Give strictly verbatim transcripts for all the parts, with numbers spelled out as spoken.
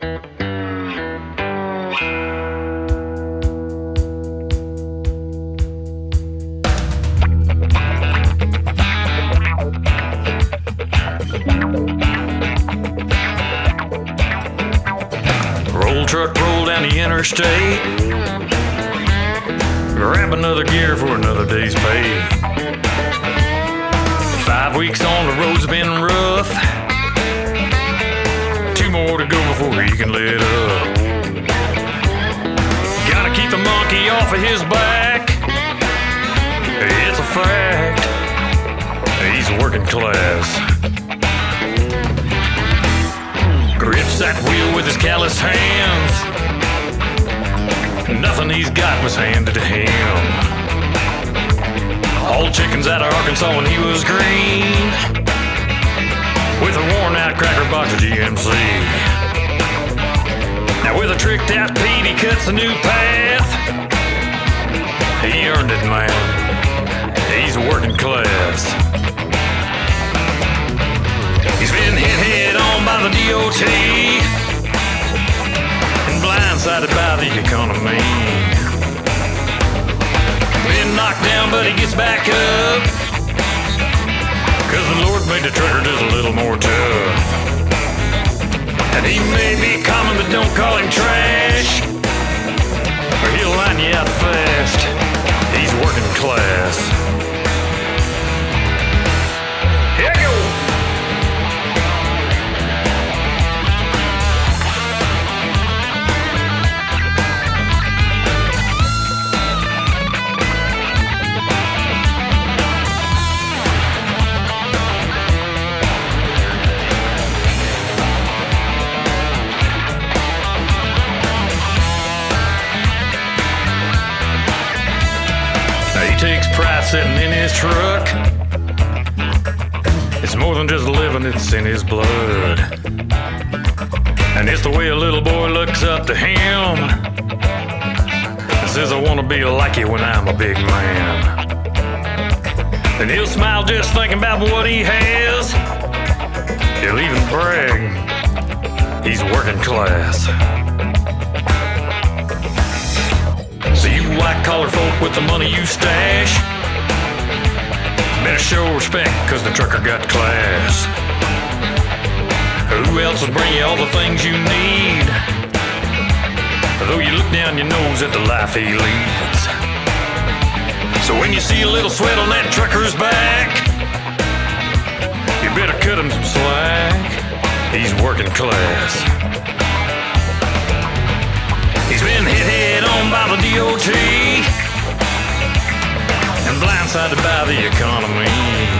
Roll truck, roll down the interstate. Grab another gear for another day's pay. Five weeks on the road's been rough. Two more to go before he can let up. Gotta keep the monkey off of his back. It's a fact. He's working class. Grips that wheel with his calloused hands. Nothing he's got was handed to him. Hauled chickens out of Arkansas when he was green, with a worn out cracker box of G M C. Now with a tricked out Pete, he cuts a new path. He earned it, man. He's working class. He's been hit head on by the D O T and blindsided by the economy. Been knocked down, but he gets back up, 'cause the Lord made the trucker just a little more tough. And he may be common, but don't call him trash, or he'll line you out fast. He's working class. Here you go. He takes pride sitting in his truck. It's more than just living, it's in his blood. And it's the way a little boy looks up to him and says, I want to be like you when I'm a big man. And he'll smile just thinking about what he has. He'll even brag he's working class. So you white-collar folk with the money you stash, better show respect, 'cause the trucker got class. Who else will bring you all the things you need, though you look down your nose at the life he leads? So when you see a little sweat on that trucker's back, you better cut him some slack. He's working class. He's been hit head on by the D O T and blindsided by the economy.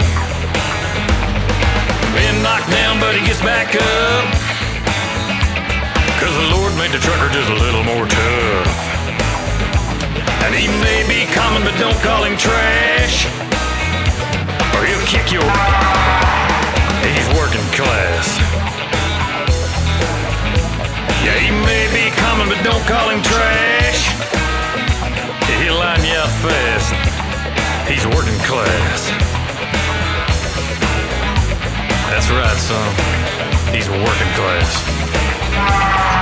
Been knocked down, but he gets back up, 'cause the Lord made the trucker just a little more tough. And he may be common, but don't call him trash, or he'll kick your He's working class. Yeah, he may be common, but don't call him trash. He'll line you out fast. He's working class. That's right, son. He's working class.